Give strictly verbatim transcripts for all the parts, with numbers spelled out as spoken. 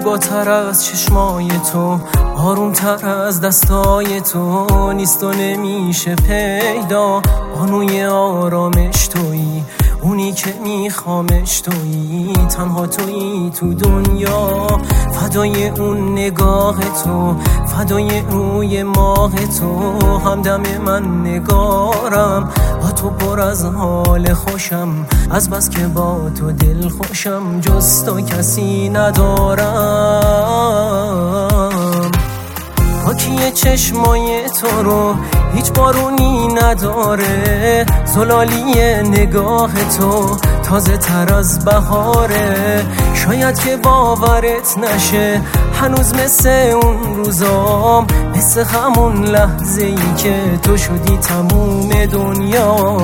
زیباتر از چشمای تو، آرومتر از دستای تو نیست و نمیشه پیدا. بانوی آرامش تویی، اونی که میخوامش تویی، تنها تویی تو دنیا. فدای اون نگاه تو، فدای روی ماه تو، همدم من نگارم. با تو پر از حال خوشم، از بس که با تو دل خوشم، جز تو کسی ندارم. پاکی چشمای تو رو هیچ بارونی نداره، زلالی نگاه تو تازه تر از بهاره. شاید که باورت نشه هنوز مثل اون روزام، مثل همون لحظه ای که تو شدی تموم دنیا.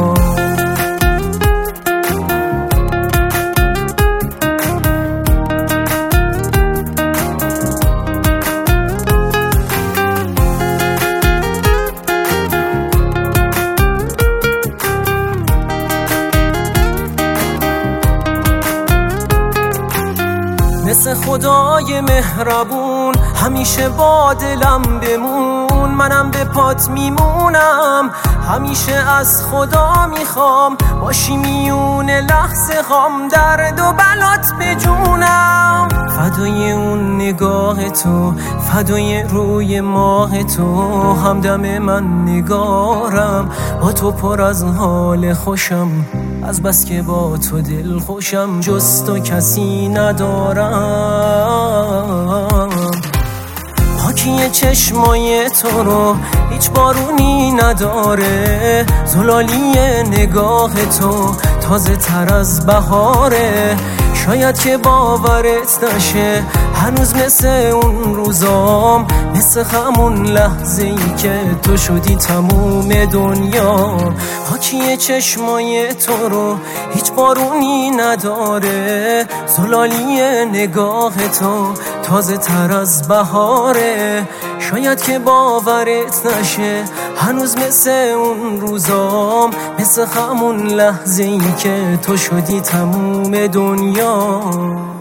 مثل خدای مهربون همیشه با دلم بمون، منم به پات میمونم. همیشه از خدا میخوام باشی میون لحظه خام، درد و بلات بجونم. فدای اون نگاه تو، فدای روی ماه تو، همدم من نگارم. با تو پر از حال خوشم، از بس که با تو دل خوشم، جز تو کسی ندارم. پاکی چشمای تو رو هیچ بارونی نداره، زلالی نگاه تو تازه تر از بهاره. شاید که باورت نشه هنوز مثل اون روزام، مثل همون لحظه ای که تو شدی تموم دنیا. پاکی چشمای تو رو هیچ بارونی نداره، زلالی نگاه تو تازه تر از بهاره. شاید که باورت نشه هنوز مثل اون روزام، مثل همون لحظه ای که تو شدی تموم دنیا.